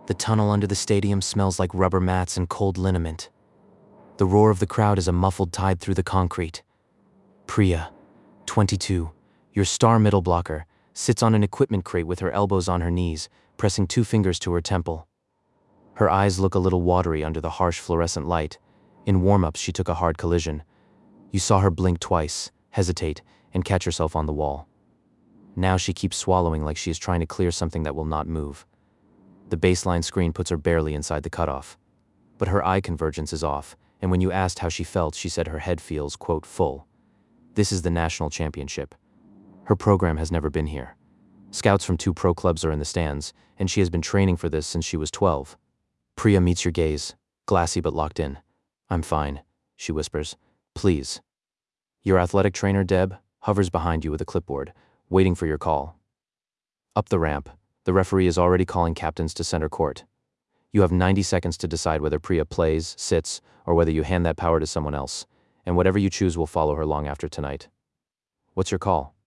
The tunnel under the stadium smells like rubber mats and cold liniment. The roar of the crowd is a muffled tide through the concrete. Priya, 22, your star middle blocker, sits on an equipment crate with her elbows on her knees, pressing 2 fingers to her temple. Her eyes look a little watery under the harsh fluorescent light. In warm-ups, she took a hard collision. You saw her blink twice, hesitate, and catch herself on the wall. Now she keeps swallowing like she is trying to clear something that will not move. The baseline screen puts her barely inside the cutoff. But her eye convergence is off, and when you asked how she felt, she said her head feels, quote, full. This is the national championship. Her program has never been here. Scouts from 2 pro clubs are in the stands, and she has been training for this since she was 12. Priya meets your gaze, glassy but locked in. I'm fine, she whispers. Please. Your athletic trainer, Deb, hovers behind you with a clipboard, waiting for your call. Up the ramp, the referee is already calling captains to center court. You have 90 seconds to decide whether Priya plays, sits, or whether you hand that power to someone else, and whatever you choose will follow her long after tonight. What's your call?